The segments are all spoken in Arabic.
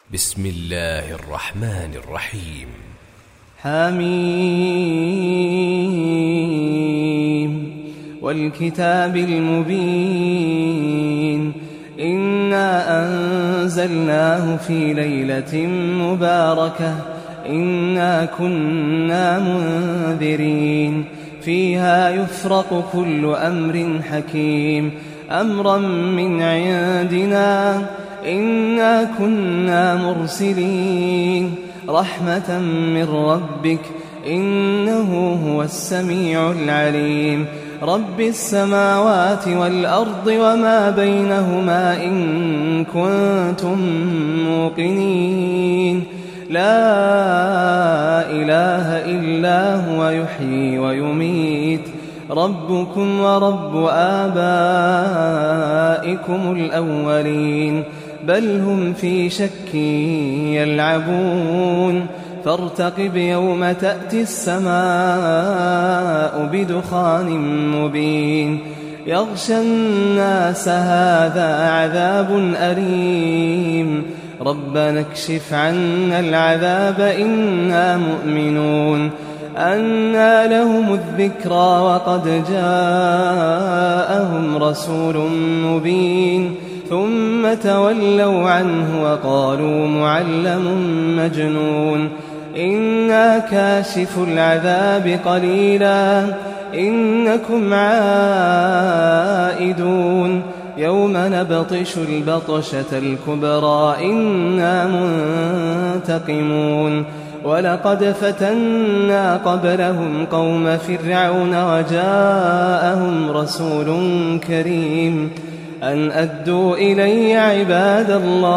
بسم الله الرحمن الرحيم. حميم والكتاب المبين إنا أنزلناه في ليلة مباركة إنا كنا منذرين فيها يفرق كل أمر حكيم أمرا من عندنا إنا كنا مرسلين رحمة من ربك إنه هو السميع العليم رب السماوات والأرض وما بينهما إن كنتم موقنين لا إله إلا هو يحيي ويميت ربكم ورب آبائكم الأولين بل هم في شك يلعبون فارتقب يوم تأتي السماء بدخان مبين يغشى الناس هذا عذاب أليم ربنا اكشف عنا العذاب إنا مؤمنون أنى لهم الذكرى وقد جاءهم رسول مبين ثم تولوا عنه وقالوا معلم مجنون إنا كاشف العذاب قليلا إنكم عائدون يوم نبطش البطشة الكبرى إنا منتقمون ولقد فتنا قبلهم قوم فرعون وجاءهم رسول كريم أن أدوا إلي عباد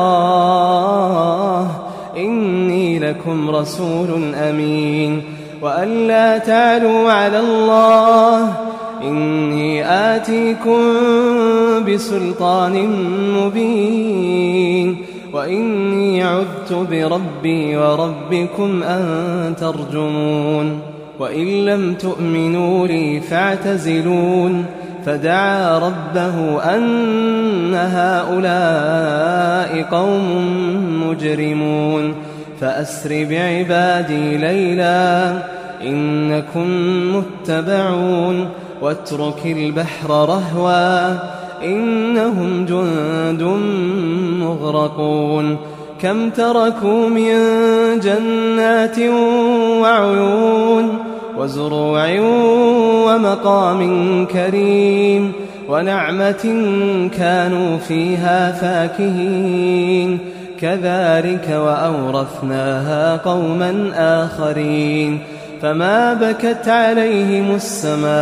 الله إني لكم رسول أمين وأن لا تعلوا على الله إني آتيكم بسلطان مبين وإني عذت بربي وربكم أن ترجمون وإن لم تؤمنوا لي فاعتزلون فدعا ربه أن هؤلاء قوم مجرمون فأسر بعبادي ليلا إنكم متبعون واترك البحر رهوا إنهم جند مغرقون كم تركوا من جنات وعيون وزروع ومقام كريم ونعمة كانوا فيها فاكهين كذلك وأورثناها قوما آخرين فما بكت عليهم السماء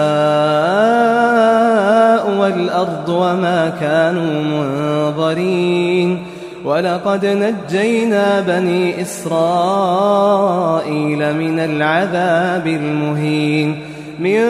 والأرض وما كانوا منظرين ولقد نجينا بني إسرائيل من العذاب المهين من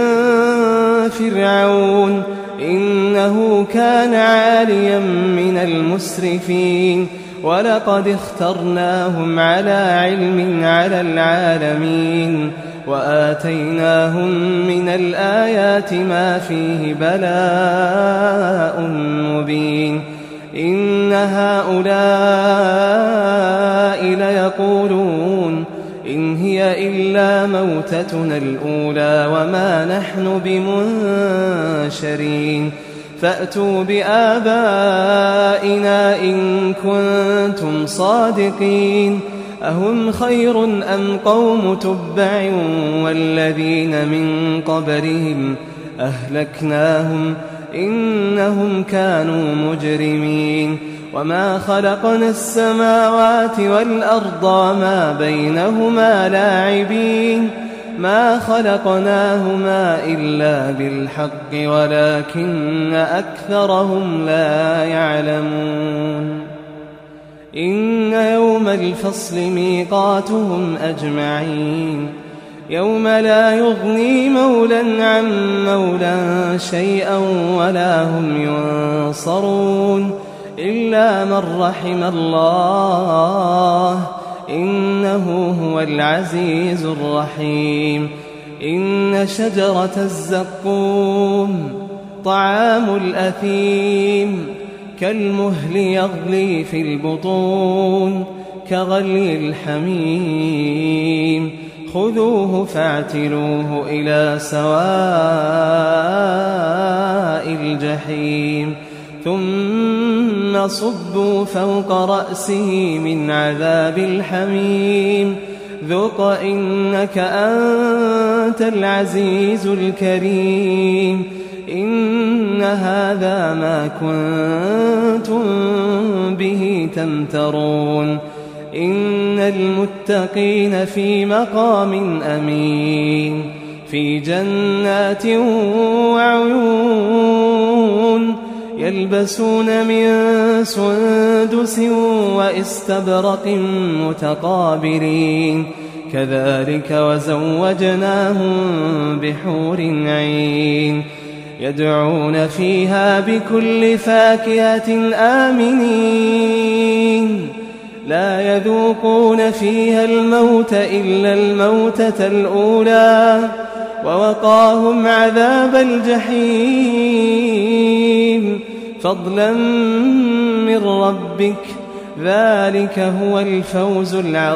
فرعون إنه كان عاليا من المسرفين ولقد اخترناهم على علم على العالمين وآتيناهم من الآيات ما فيه بلاء مبين إن هؤلاء ليقولون إن هي إلا موتتنا الأولى وما نحن بمنشرين فأتوا بآبائنا إن كنتم صادقين أهم خير أم قوم تبع والذين من قبلهم أهلكناهم إنهم كانوا مجرمين وما خلقنا السماوات والأرض وما بينهما لاعبين ما خلقناهما إلا بالحق ولكن أكثرهم لا يعلمون إن يوم الفصل ميقاتهم أجمعين يوم لا يغني مولى عن مولى شيئا ولا هم ينصرون إلا من رحم الله إنه هو العزيز الرحيم إن شجرة الزقوم طعام الأثيم كالمهل يغلي في البطون كغلي الحميم خذوه فاعتلوه إلى سواء الجحيم ثم صبوا فوق رأسه من عذاب الحميم ذق إنك أنت العزيز الكريم إن هذا ما كنتم به تمترون إن المتقين في مقام أمين في جنات وعيون يلبسون من سندس واستبرق متقابلين كذلك وزوجناهم بحور عين يدعون فيها بكل فاكهة آمنين لا يذوقون فيها الموت إلا الموتة الأولى ووقاهم عذاب الجحيم فضلا من ربك ذلك هو الفوز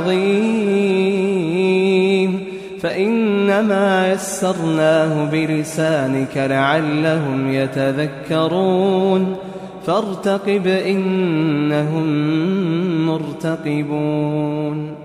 العظيم فإنما يسرناه بلسانك لعلهم يتذكرون فارتقب إنهم مرتقبون